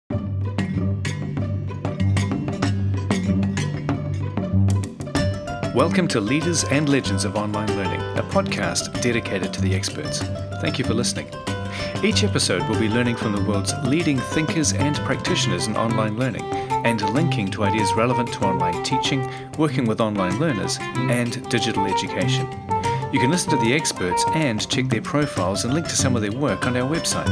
Welcome to Leaders and Legends of Online Learning, a podcast dedicated to the experts. Thank you for listening. Each episode will be learning from the world's leading thinkers and practitioners in online learning and linking to ideas relevant to online teaching, working with online learners, and digital education. You can listen to the experts and check their profiles and link to some of their work on our website,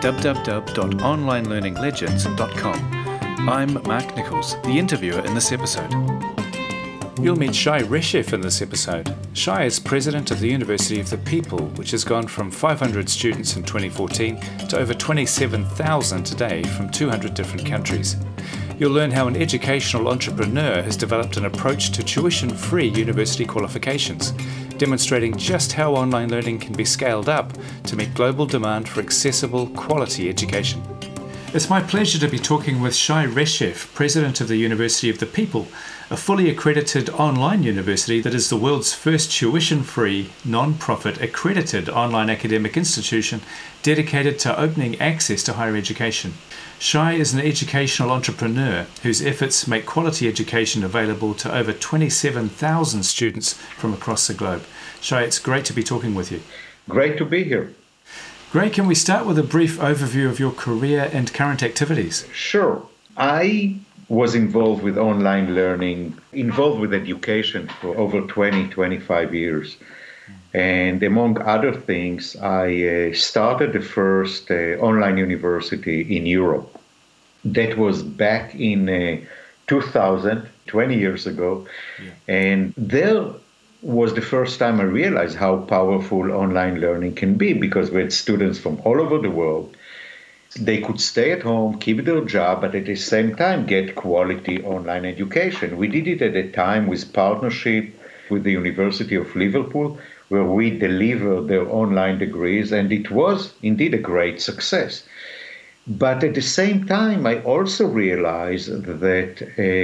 www.onlinelearninglegends.com. I'm Mark Nichols, the interviewer in this episode. You'll meet Shai Reshef in this episode. Shai is president of the University of the People, which has gone from 500 students in 2014 to over 27,000 today from 200 different countries. You'll learn how an educational entrepreneur has developed an approach to tuition-free university qualifications, demonstrating just how online learning can be scaled up to meet global demand for accessible, quality education. It's my pleasure to be talking with Shai Reshef, president of the University of the People, a fully accredited online university that is the world's first tuition-free, non-profit, accredited online academic institution dedicated to opening access to higher education. Shai is an educational entrepreneur whose efforts make quality education available to over 27,000 students from across the globe. Shai, it's great to be talking with you. Great to be here. Great. Can we start with a brief overview of your career and current activities? Sure. I was involved with online learning, involved with education for over 25 years. And among other things, I started the first online university in Europe. That was back in 2000, 20 years ago. Yeah. And there was the first time I realized how powerful online learning can be, because we had students from all over the world. They could stay at home, keep their job, but at the same time get quality online education. We did it at a time with partnership with the University of Liverpool, where we delivered their online degrees, and it was indeed a great success. But at the same time, I also realized that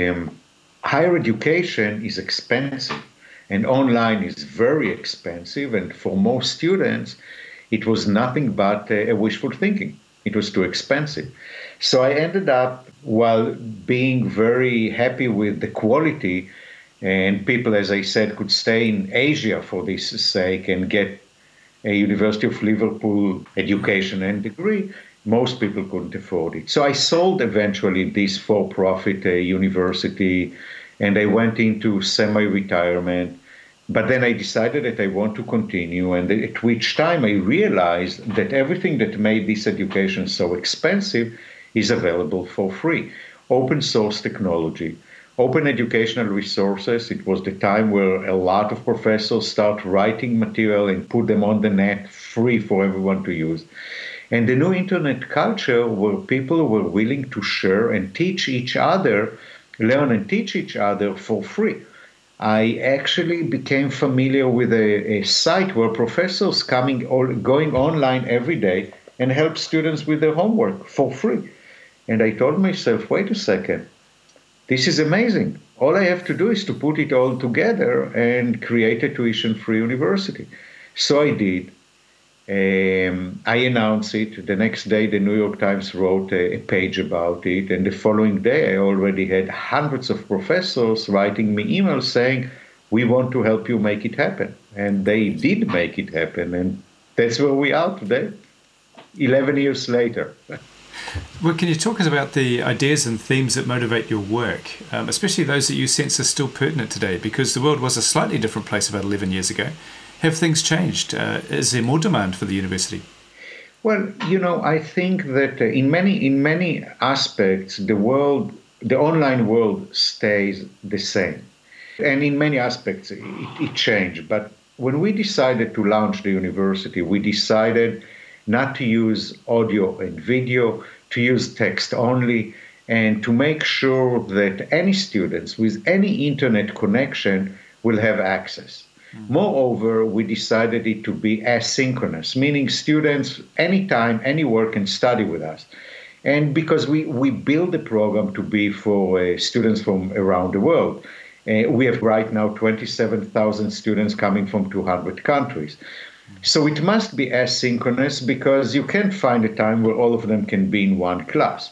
higher education is expensive, and online is very expensive, and for most students, it was nothing but a wishful thinking. It was too expensive. So I ended up, while being very happy with the quality, and people, as I said, could stay in Asia for this sake and get a University of Liverpool education and degree, most people couldn't afford it. So I sold eventually this for-profit university, and I went into semi-retirement. But then I decided that I want to continue, and at which time I realized that everything that made this education so expensive is available for free. Open source technology, open educational resources. It was the time where a lot of professors start writing material and put them on the net free for everyone to use. And the new internet culture where people were willing to share and teach each other, learn and teach each other for free. I actually became familiar with a site where professors going online every day and help students with their homework for free. And I told myself, wait a second, this is amazing. All I have to do is to put it all together and create a tuition-free university. So I did. I announced it. The next day, the New York Times wrote a page about it. And the following day, I already had hundreds of professors writing me emails saying, we want to help you make it happen. And they did make it happen. And that's where we are today, 11 years later. Well, can you talk us about the ideas and themes that motivate your work, especially those that you sense are still pertinent today? Because the world was a slightly different place about 11 years ago. Have things changed? Is there more demand for the university? Well, I think that in many aspects, the online world stays the same. And in many aspects, it changed. But when we decided to launch the university, we decided not to use audio and video, to use text only, and to make sure that any students with any internet connection will have access. Moreover, we decided it to be asynchronous, meaning students anytime, anywhere can study with us. And because we build the program to be for students from around the world. We have right now 27,000 students coming from 200 countries. So it must be asynchronous because you can't find a time where all of them can be in one class.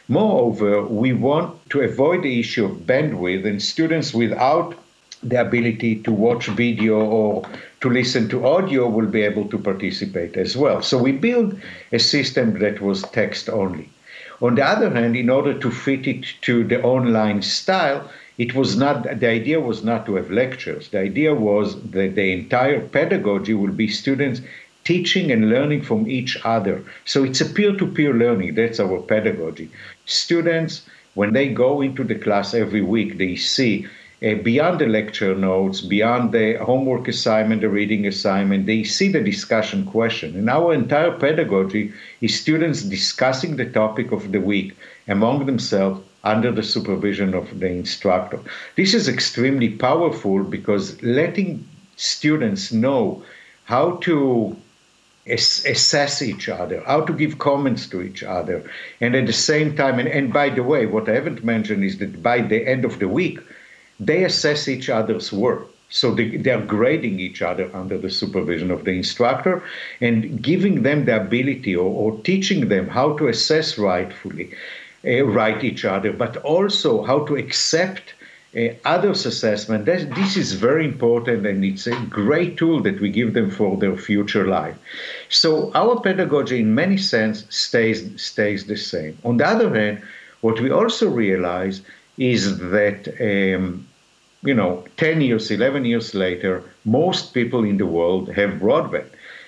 Moreover, we want to avoid the issue of bandwidth, and students without the ability to watch video or to listen to audio will be able to participate as well. So we built a system that was text only. On the other hand, in order to fit it to the online style, the idea was not to have lectures. The idea was that the entire pedagogy will be students teaching and learning from each other. So it's a peer-to-peer learning. That's our pedagogy. Students, when they go into the class every week, they see beyond the lecture notes, beyond the homework assignment, the reading assignment, they see the discussion question. And our entire pedagogy is students discussing the topic of the week among themselves under the supervision of the instructor. This is extremely powerful because letting students know how to assess each other, how to give comments to each other, and at the same time, and by the way, what I haven't mentioned is that by the end of the week, they assess each other's work. So they are grading each other under the supervision of the instructor and giving them the ability or teaching them how to assess rightfully, right each other, but also how to accept others' assessment. This is very important, and it's a great tool that we give them for their future life. So our pedagogy, in many sense, stays the same. On the other hand, what we also realize is that 10 years, 11 years later, most people in the world have broadband.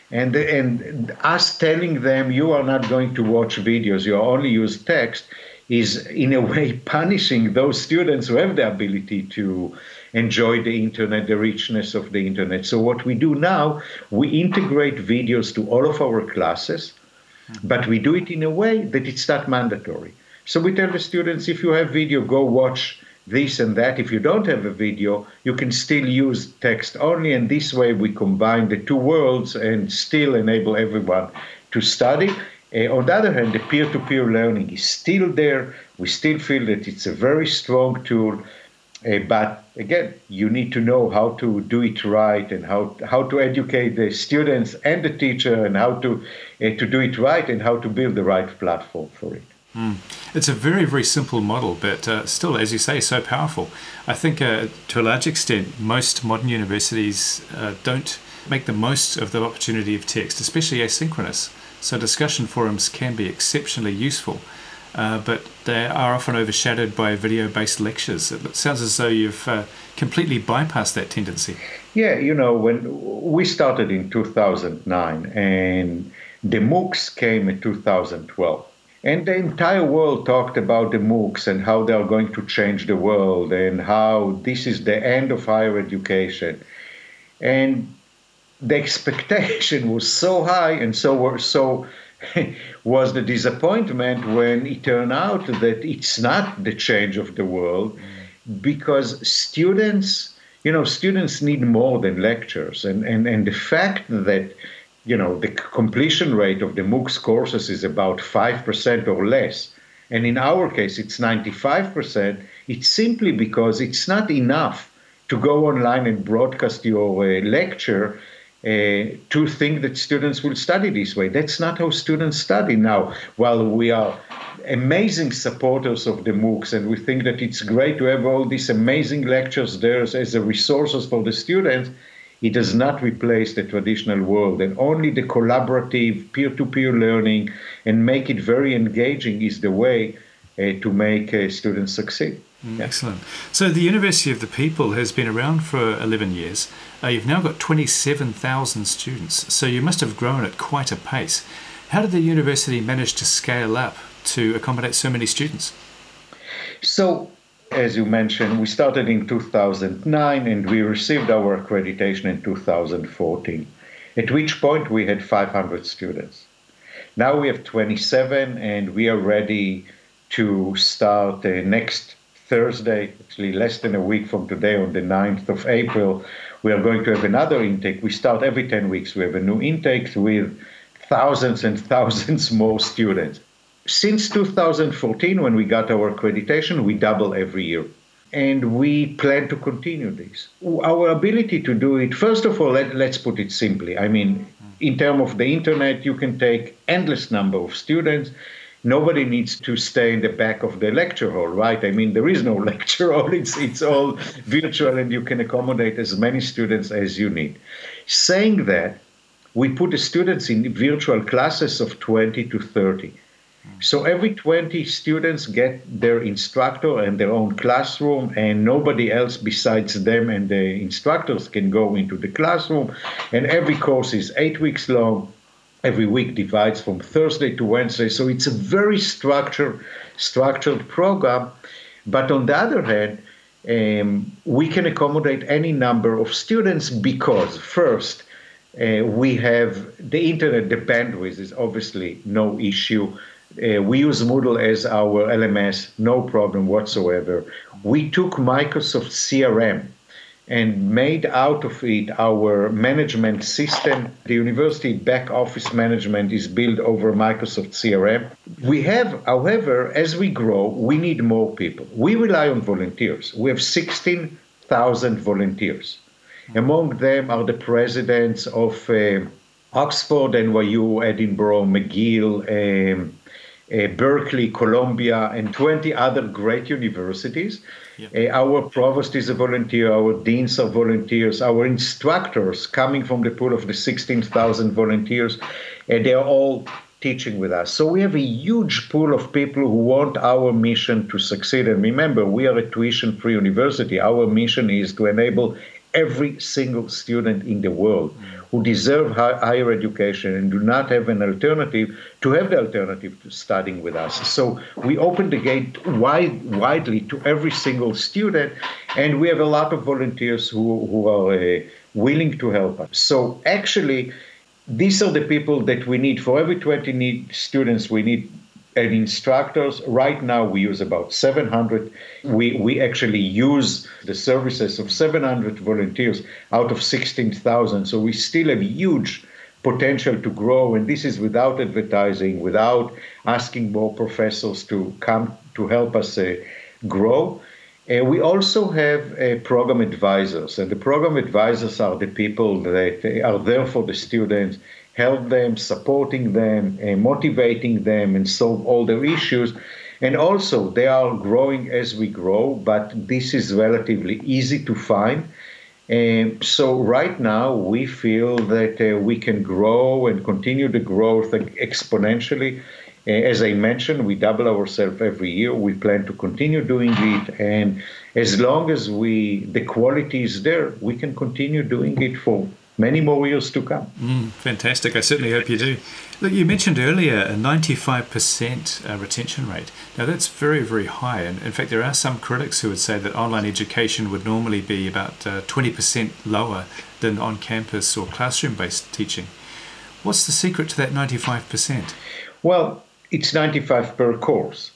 And us telling them you are not going to watch videos, you only use text, is in a way punishing those students who have the ability to enjoy the internet, the richness of the internet. So what we do now, we integrate videos to all of our classes, but we do it in a way that it's not mandatory. So we tell the students, if you have video, go watch this and that. If you don't have a video, you can still use text only. And this way we combine the two worlds and still enable everyone to study. On the other hand, the peer-to-peer learning is still there. We still feel that it's a very strong tool. But again, you need to know how to do it right and how to educate the students and the teacher and how to do it right and how to build the right platform for it. It's a very, very simple model, but still, as you say, so powerful. I think to a large extent, most modern universities don't make the most of the opportunity of text, especially asynchronous. So discussion forums can be exceptionally useful, but they are often overshadowed by video-based lectures. It sounds as though you've completely bypassed that tendency. Yeah, when we started in 2009 and the MOOCs came in 2012. And the entire world talked about the MOOCs and how they are going to change the world and how this is the end of higher education. And the expectation was so high, and so was the disappointment when it turned out that it's not the change of the world, because students need more than lectures. And the fact that the completion rate of the MOOCs courses is about 5% or less. And in our case, it's 95%. It's simply because it's not enough to go online and broadcast your lecture to think that students will study this way. That's not how students study now. While we are amazing supporters of the MOOCs and we think that it's great to have all these amazing lectures there as a resources for the students, it does not replace the traditional world, and only the collaborative peer-to-peer learning and make it very engaging is the way to make students succeed. Excellent. So the University of the People has been around for 11 years. You've now got 27,000 students, so you must have grown at quite a pace. How did the university manage to scale up to accommodate so many students? So, as you mentioned, we started in 2009 and we received our accreditation in 2014, at which point we had 500 students. Now we have 27 and we are ready to start next Thursday, actually less than a week from today, on the 9th of April. We are going to have another intake. We start every 10 weeks. We have a new intake with thousands and thousands more students. Since 2014, when we got our accreditation, we double every year. And we plan to continue this. Our ability to do it, first of all, let's put it simply. I mean, in terms of the internet, you can take endless number of students. nobody needs to stay in the back of the lecture hall, right? I mean, there is no lecture hall. It's all virtual, and you can accommodate as many students as you need. Saying that, we put the students in virtual classes of 20 to 30. So every 20 students get their instructor and their own classroom, and nobody else besides them and the instructors can go into the classroom. And every course is 8 weeks long. Every week divides from Thursday to Wednesday. So it's a very structured program. But on the other hand, we can accommodate any number of students because, first, we have the internet, the bandwidth is obviously no issue. We use Moodle as our LMS, no problem whatsoever. We took Microsoft CRM and made out of it our management system. The university back office management is built over Microsoft CRM. We have, however, as we grow, we need more people. We rely on volunteers. We have 16,000 volunteers. Among them are the presidents of Oxford, NYU, Edinburgh, McGill, Berkeley, Columbia, and 20 other great universities. Yeah. Our provost is a volunteer, our deans are volunteers, our instructors coming from the pool of the 16,000 volunteers, and they're all teaching with us. So we have a huge pool of people who want our mission to succeed. And remember, we are a tuition-free university. Our mission is to enable every single student in the world who deserve higher education and do not have an alternative to have the alternative to studying with us. So we open the gate widely to every single student, and we have a lot of volunteers who are willing to help us. So actually, these are the people that we need. For every 20 students, we need instructors. Right now, we use about 700. We actually use the services of 700 volunteers out of 16,000. So we still have huge potential to grow. And this is without advertising, without asking more professors to come to help us grow. We also have program advisors. And the program advisors are the people that are there for the students, help them, supporting them, motivating them, and solve all their issues. And also, they are growing as we grow, but this is relatively easy to find. So right now, we feel that we can grow and continue the growth exponentially. As I mentioned, we double ourselves every year. We plan to continue doing it. And as long as the quality is there, we can continue doing it for many more years to come. Fantastic. I certainly hope you do. Look, you mentioned earlier a 95% retention rate. Now, that's very, very high. And in fact, there are some critics who would say that online education would normally be about 20% lower than on-campus or classroom-based teaching. What's the secret to that 95%? Well, it's 95 per course.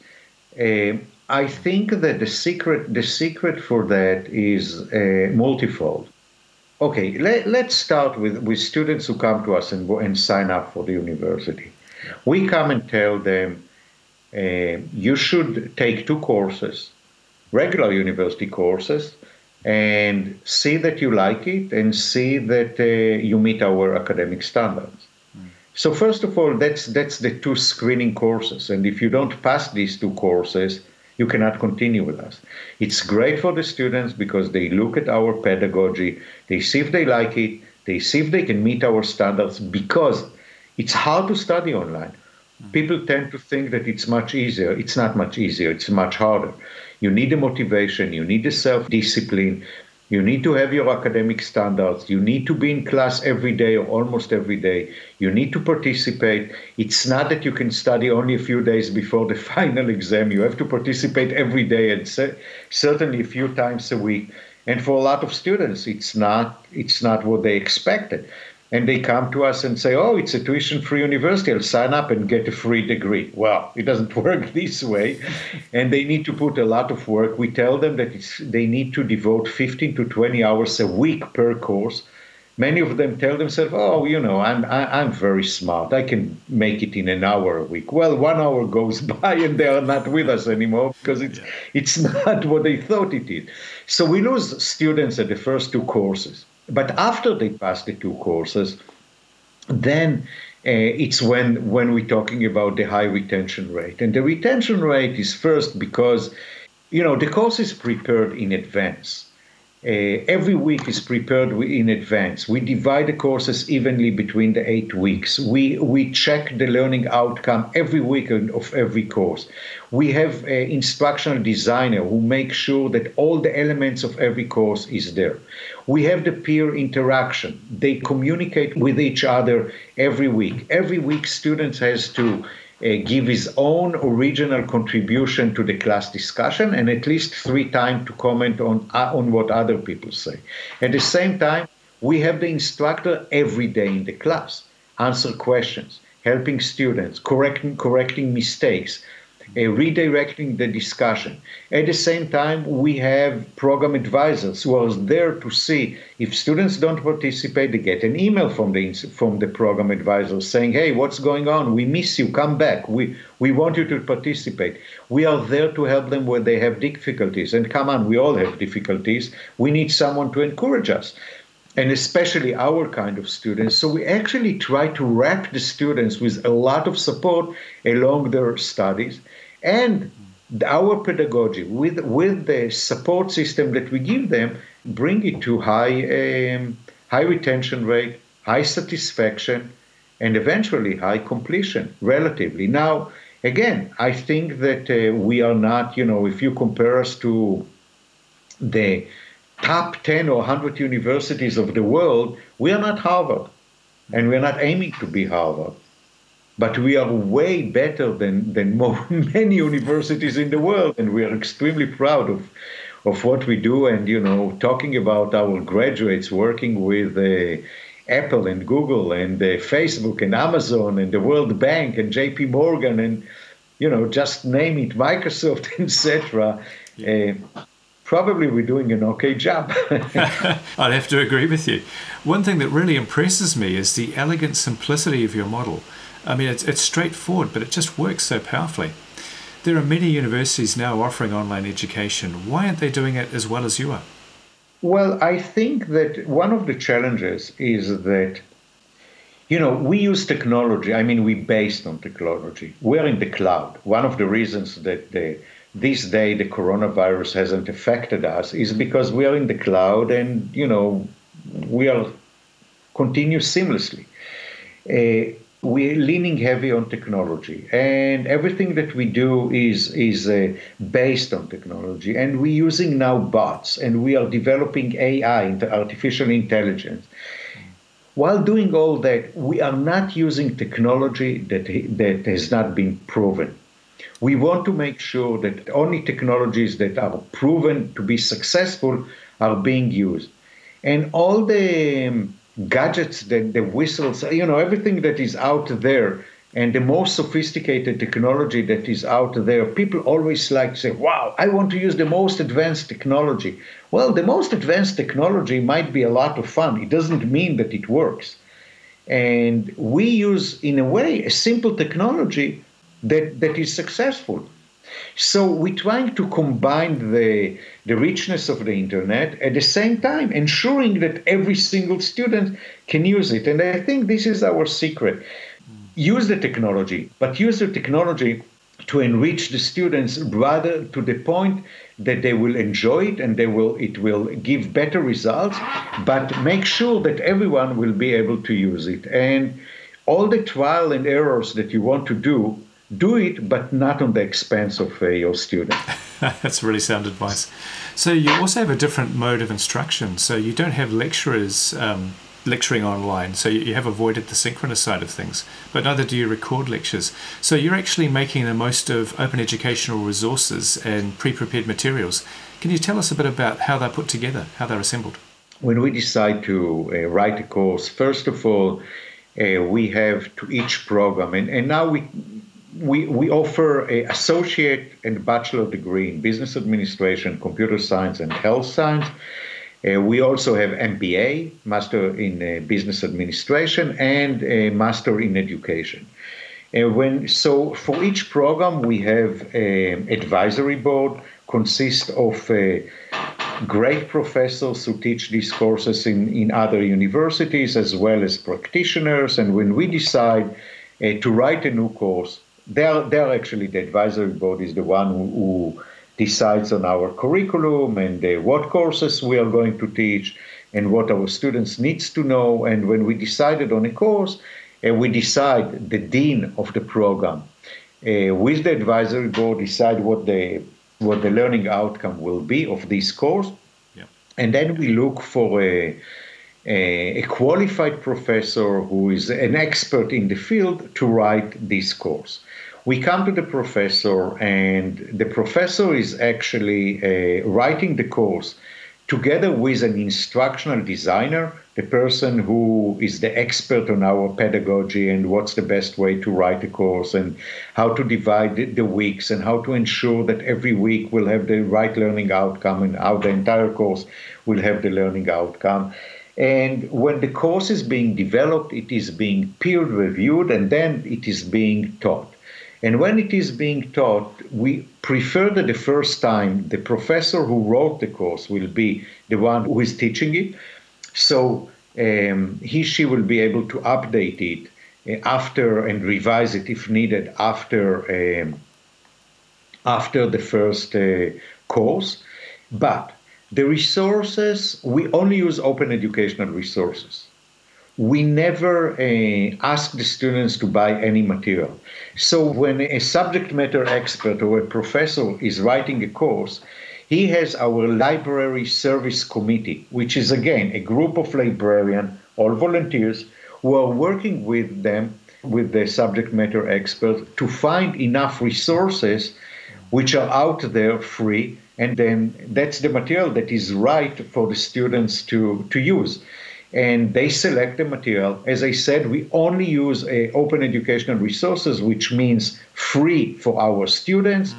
I think that the secret for that is multifold. Okay, let's start with students who come to us and sign up for the university. We come and tell them, you should take 2 courses, regular university courses, and see that you like it and see that you meet our academic standards. So first of all, that's the 2 screening courses. And if you don't pass these 2 courses, you cannot continue with us. It's great for the students because they look at our pedagogy, they see if they like it, they see if they can meet our standards, because it's hard to study online. People tend to think that it's much easier. It's not much easier, it's much harder. You need the motivation, you need the self-discipline, you need to have your academic standards, you need to be in class every day or almost every day, you need to participate. It's not that you can study only a few days before the final exam. You have to participate every day and certainly a few times a week. And for a lot of students, it's not what they expected. And they come to us and say, oh, it's a tuition-free university, I'll sign up and get a free degree. Well, it doesn't work this way. And they need to put a lot of work. We tell them that they need to devote 15 to 20 hours a week per course. Many of them tell themselves, oh, I'm very smart. I can make it in an hour a week. Well, 1 hour goes by and they are not with us anymore because it's not what they thought it is. So we lose students at the first 2 courses. But after they pass the 2 courses, then It's when we're talking about the high retention rate. And the retention rate is first because, the course is prepared in advance. Every week is prepared in advance. We divide the courses evenly between the 8 weeks. We check the learning outcome every week of every course. We have an instructional designer who makes sure that all the elements of every course is there. We have the peer interaction. They communicate with each other every week. Every week, students has to give his own original contribution to the class discussion and at least 3 times to comment on what other people say. At the same time, we have the instructor every day in the class, answer questions, helping students, correcting mistakes, redirecting the discussion. At the same time, we have program advisors who are there to see if students don't participate. They get an email from the program advisor saying, "Hey, what's going on? We miss you. Come back. We want you to participate." We are there to help them when they have difficulties. And come on, we all have difficulties. We need someone to encourage us, and especially our kind of students. So we actually try to wrap the students with a lot of support along their studies. And our pedagogy, with the support system that we give them, bring it to high retention rate, high satisfaction, and eventually high completion, relatively. Now, again, I think that we are not, if you compare us to the top 10 or 100 universities of the world, we are not Harvard, and we're not aiming to be Harvard. But we are way better than many universities in the world, and we are extremely proud of what we do. And, talking about our graduates working with Apple and Google and Facebook and Amazon and the World Bank and JP Morgan and, just name it, Microsoft, etc., probably we're doing an okay job. I'd have to agree with you. One thing that really impresses me is the elegant simplicity of your model. I mean, it's straightforward, but it just works so powerfully. There are many universities now offering online education. Why aren't they doing it as well as you are? Well, I think that one of the challenges is that, we use technology. I mean, we're based on technology. We're in the cloud. One of the reasons that this day the coronavirus hasn't affected us is because we are in the cloud and, we are continue seamlessly. We're leaning heavy on technology, and everything that we do is based on technology. And we're using now bots, and we are developing AI, artificial intelligence. While doing all that, we are not using technology that has not been proven. We want to make sure that only technologies that are proven to be successful are being used. And all the gadgets, the whistles, everything that is out there, and the most sophisticated technology that is out there, people always like to say, "Wow, I want to use the most advanced technology." Well, the most advanced technology might be a lot of fun. It doesn't mean that it works. And we use, in a way, a simple technology that is successful. So we're trying to combine the richness of the internet at the same time, ensuring that every single student can use it. And I think this is our secret. Use the technology, but use the technology to enrich the students rather to the point that they will enjoy it and it will give better results, but make sure that everyone will be able to use it. And all the trial and errors that you want to do it, but not on the expense of your student. That's really sound advice. So you also have a different mode of instruction. So you don't have lecturers lecturing online. So you have avoided the synchronous side of things, but neither do you record lectures. So you're actually making the most of open educational resources and pre-prepared materials. Can you tell us a bit about how they're put together, how they're assembled? When we decide to write a course, first of all, we have to each program, and now we offer an associate and bachelor degree in business administration, computer science, and health science. We also have MBA, Master in Business Administration, and a Master in Education. So for each program, we have an advisory board, consists of great professors who teach these courses in other universities as well as practitioners. And when we decide to write a new course, they're actually, the advisory board is the one who decides on our curriculum and what courses we are going to teach and what our students needs to know. And when we decided on a course, we decide, the dean of the program with the advisory board decide what the learning outcome will be of this course. Yeah. And then we look for a qualified professor who is an expert in the field to write this course. We come to the professor, and the professor is actually writing the course together with an instructional designer, the person who is the expert on our pedagogy and what's the best way to write a course and how to divide the weeks and how to ensure that every week will have the right learning outcome and how the entire course will have the learning outcome. And when the course is being developed, it is being peer reviewed and then it is being taught. And when it is being taught, we prefer that the first time the professor who wrote the course will be the one who is teaching it. So she will be able to update it after and revise it if needed after the first course. But the resources, we only use open educational resources. We never ask the students to buy any material. So when a subject matter expert or a professor is writing a course, he has our library service committee, which is, again, a group of librarians, all volunteers, who are working with them, with the subject matter expert, to find enough resources which are out there free. And then that's the material that is right for the students to use. And they select the material. As I said, we only use open educational resources, which means free for our students.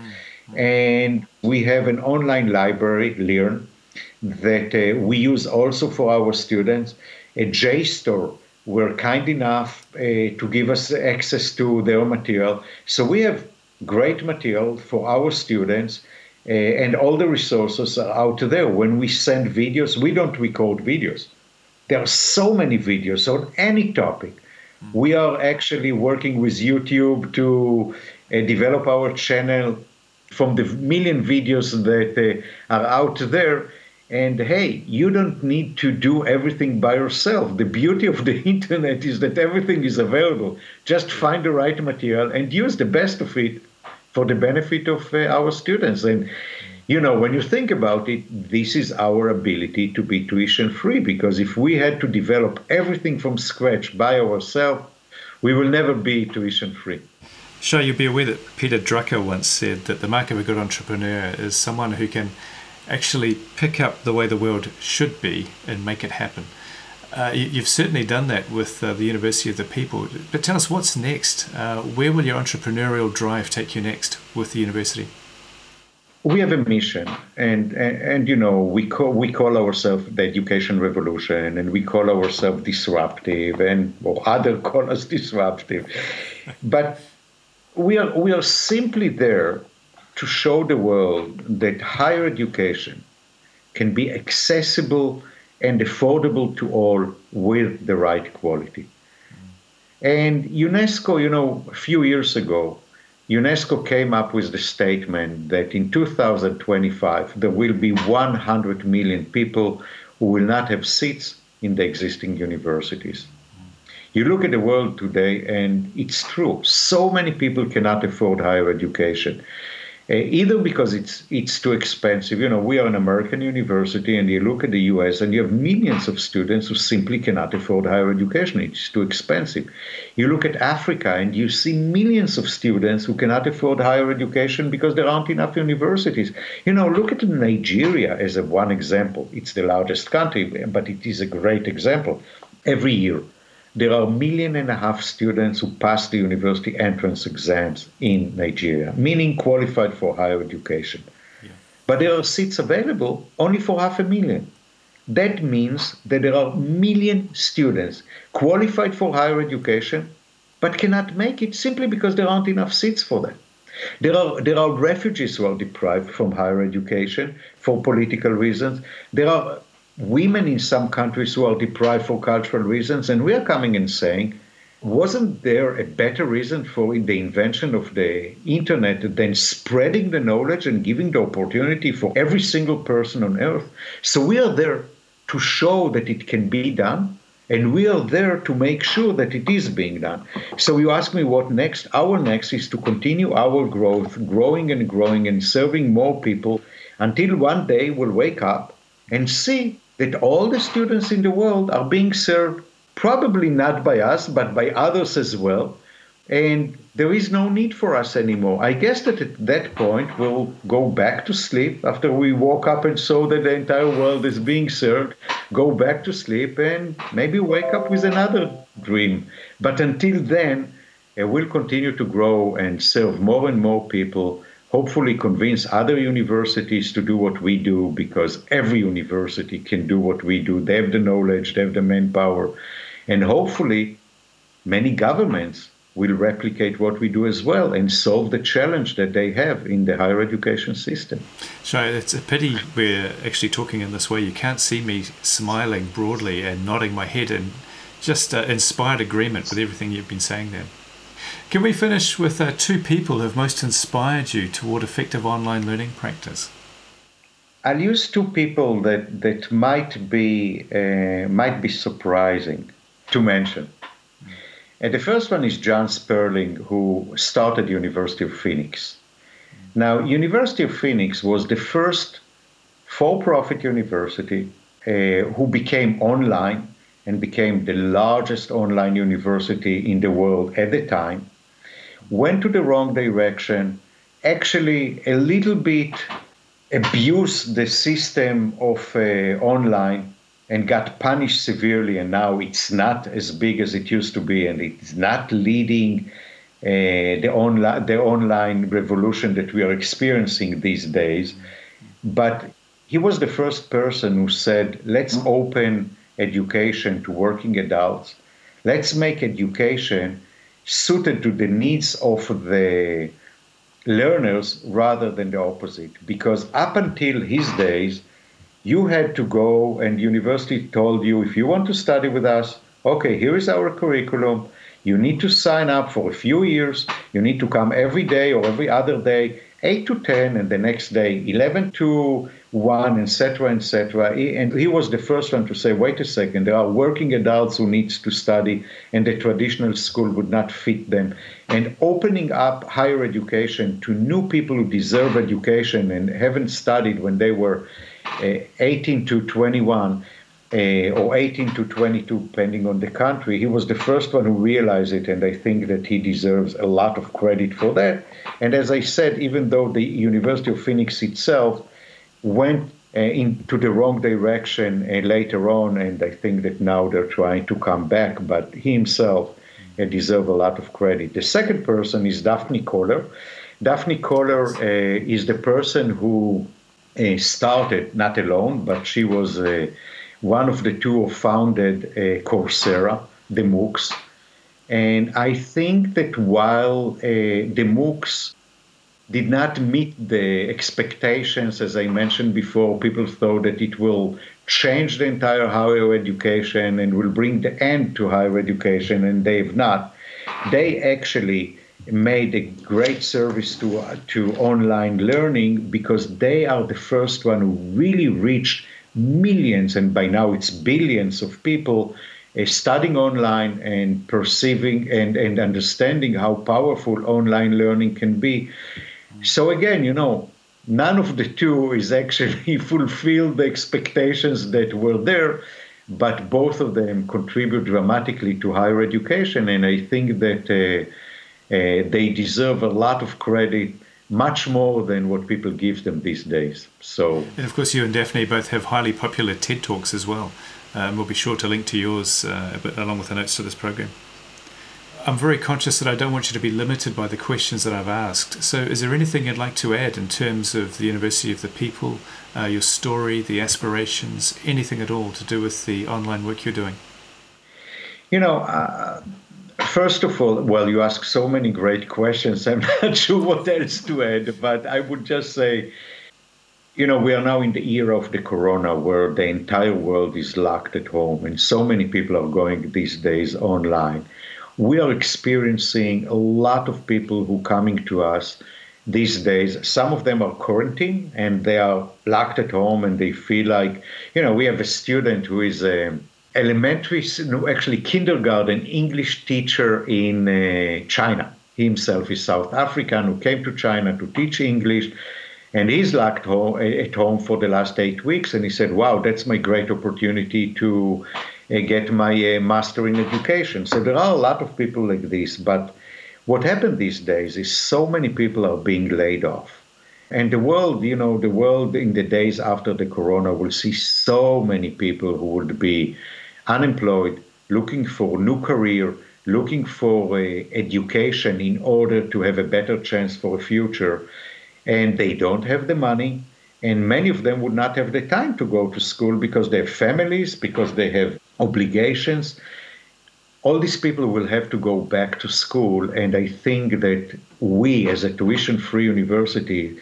And we have an online library, Learn, that we use also for our students. A JSTOR were kind enough to give us access to their material. So we have great material for our students, and all the resources are out there. When we send videos, we don't record videos. There are so many videos on any topic. We are actually working with YouTube to develop our channel from the million videos that are out there. And hey, you don't need to do everything by yourself. The beauty of the internet is that everything is available. Just find the right material and use the best of it for the benefit of our students. And you know, when you think about it, this is our ability to be tuition free, because if we had to develop everything from scratch by ourselves, we will never be tuition free. Shai, you'll be aware that Peter Drucker once said that the mark of a good entrepreneur is someone who can actually pick up the way the world should be and make it happen. You've certainly done that with the University of the People. But tell us, what's next? Where will your entrepreneurial drive take you next with the university? We have a mission, and you know, we call ourselves the Education Revolution, and we call ourselves disruptive, or others call us disruptive. But we are simply there to show the world that higher education can be accessible and affordable to all with the right quality. And UNESCO, you know, a few years ago, UNESCO came up with the statement that in 2025, there will be 100 million people who will not have seats in the existing universities. You look at the world today, and it's true. So many people cannot afford higher education, either because it's too expensive. You know, we are an American university, and you look at the US, and you have millions of students who simply cannot afford higher education. It's too expensive. You look at Africa, and you see millions of students who cannot afford higher education because there aren't enough universities. You know, look at Nigeria as one example. It's the largest country, but it is a great example. Every year, there are 1.5 million students who pass the university entrance exams in Nigeria, meaning qualified for higher education. Yeah. But there are seats available only for 500,000. That means that there are 1 million students qualified for higher education, but cannot make it simply because there aren't enough seats for them. There are refugees who are deprived from higher education for political reasons. There are women in some countries who are deprived for cultural reasons. And we are coming and saying, wasn't there a better reason for the invention of the internet than spreading the knowledge and giving the opportunity for every single person on earth? So we are there to show that it can be done, and we are there to make sure that it is being done. So you ask me what next? Our next is to continue our growth, growing and serving more people until one day we'll wake up and see that all the students in the world are being served, probably not by us, but by others as well. And there is no need for us anymore. I guess that at that point, we'll go back to sleep after we woke up and saw that the entire world is being served, go back to sleep and maybe wake up with another dream. But until then, we'll continue to grow and serve more and more people, hopefully convince other universities to do what we do, because every university can do what we do. They have the knowledge, they have the manpower, and hopefully many governments will replicate what we do as well and solve the challenge that they have in the higher education system. Shai, it's a pity we're actually talking in this way. You can't see me smiling broadly and nodding my head in just inspired agreement with everything you've been saying there. Can we finish with two people who have most inspired you toward effective online learning practice? I'll use two people that might be surprising to mention. And the first one is John Sperling, who started University of Phoenix. Now, University of Phoenix was the first for-profit university who became online and became the largest online university in the world at the time, went to the wrong direction, actually a little bit abused the system of online and got punished severely, and now it's not as big as it used to be, and it's not leading the online revolution that we are experiencing these days. But he was the first person who said, let's open education to working adults. Let's make education suited to the needs of the learners rather than the opposite. Because up until his days, you had to go and university told you, if you want to study with us, okay, here is our curriculum. You need to sign up for a few years. You need to come every day or every other day, 8 to 10, and the next day, 11 to 1, etc., etc. And he was the first one to say, wait a second, there are working adults who need to study, and the traditional school would not fit them. And opening up higher education to new people who deserve education and haven't studied when they were 18 to 21 or 18 to 22, depending on the country. He was the first one who realized it, and I think that he deserves a lot of credit for that. And as I said, even though the University of Phoenix itself went into the wrong direction later on, and I think that now they're trying to come back, but he himself deserves a lot of credit. The second person is Daphne Koller. Daphne Koller is the person who started, not alone, but she was one of the two who founded Coursera, the MOOCs. And I think that while the MOOCs did not meet the expectations, as I mentioned before, people thought that it will change the entire higher education and will bring the end to higher education, and they have not. They actually made a great service to online learning, because they are the first one who really reached millions, and by now it's billions of people studying online and perceiving and understanding how powerful online learning can be. So again, none of the two is actually fulfilled the expectations that were there, but both of them contribute dramatically to higher education, and I think that they deserve a lot of credit, much more than what people give them these days. So, and of course, you and Daphne both have highly popular TED Talks as well. We'll be sure to link to yours along with the notes to this program. I'm very conscious that I don't want you to be limited by the questions that I've asked. So is there anything you'd like to add in terms of the University of the People, your story, the aspirations, anything at all to do with the online work you're doing? First of all, well, you ask so many great questions. I'm not sure what else to add, but I would just say, we are now in the era of the corona where the entire world is locked at home and so many people are going these days online. We are experiencing a lot of people who are coming to us these days. Some of them are quarantined and they are locked at home and they feel like, we have a student who is actually kindergarten English teacher in China. He himself is South African who came to China to teach English. And he's locked at home for the last 8 weeks. And he said, wow, that's my great opportunity to get my master in education. So there are a lot of people like this. But what happened these days is so many people are being laid off. And the world in the days after the corona will see so many people who would be unemployed, looking for a new career, looking for education in order to have a better chance for a future. And they don't have the money, and many of them would not have the time to go to school because they have families, because they have obligations. All these people will have to go back to school, and I think that we, as a tuition-free university,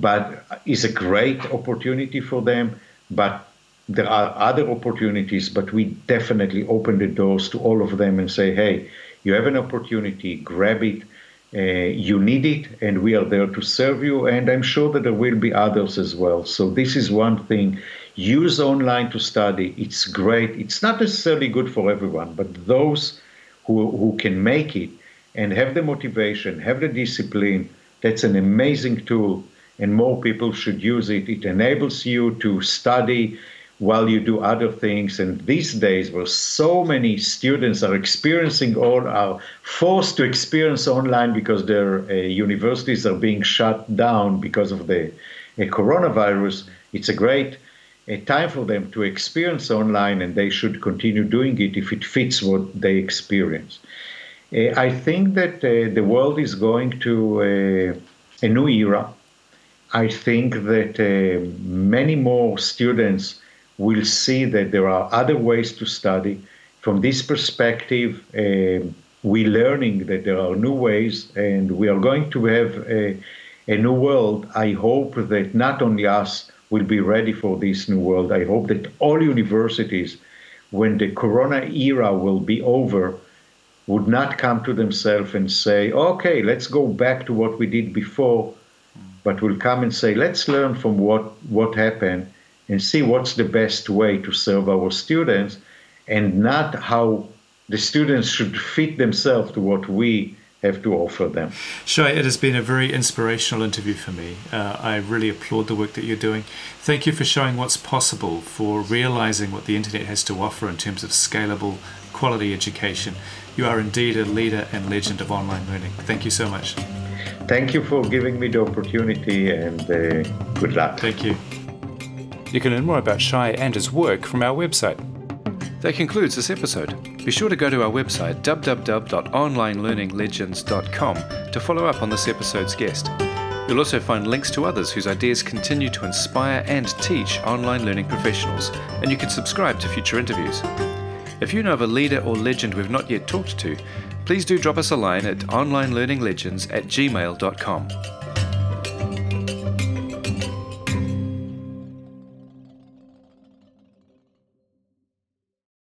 is a great opportunity for them, but there are other opportunities, but we definitely open the doors to all of them and say, hey, you have an opportunity, grab it. You need it, and we are there to serve you. And I'm sure that there will be others as well. So this is one thing. Use online to study. It's great. It's not necessarily good for everyone, but those who can make it and have the motivation, have the discipline, that's an amazing tool, and more people should use it. It enables you to study while you do other things. And these days, where so many students are experiencing or are forced to experience online because their universities are being shut down because of the coronavirus, it's a great time for them to experience online, and they should continue doing it if it fits what they experience. I think that the world is going to a new era. I think that many more students will see that there are other ways to study. From this perspective, we're learning that there are new ways, and we are going to have a new world. I hope that not only us will be ready for this new world, I hope that all universities, when the corona era will be over, would not come to themselves and say, okay, let's go back to what we did before, but will come and say, let's learn from what happened and see what's the best way to serve our students, and not how the students should fit themselves to what we have to offer them. Shai, it has been a very inspirational interview for me. I really applaud the work that you're doing. Thank you for showing what's possible, for realizing what the internet has to offer in terms of scalable, quality education. You are indeed a leader and legend of online learning. Thank you so much. Thank you for giving me the opportunity, and good luck. Thank you. You can learn more about Shai and his work from our website. That concludes this episode. Be sure to go to our website www.onlinelearninglegends.com to follow up on this episode's guest. You'll also find links to others whose ideas continue to inspire and teach online learning professionals, and you can subscribe to future interviews. If you know of a leader or legend we've not yet talked to, please do drop us a line at onlinelearninglegends@gmail.com.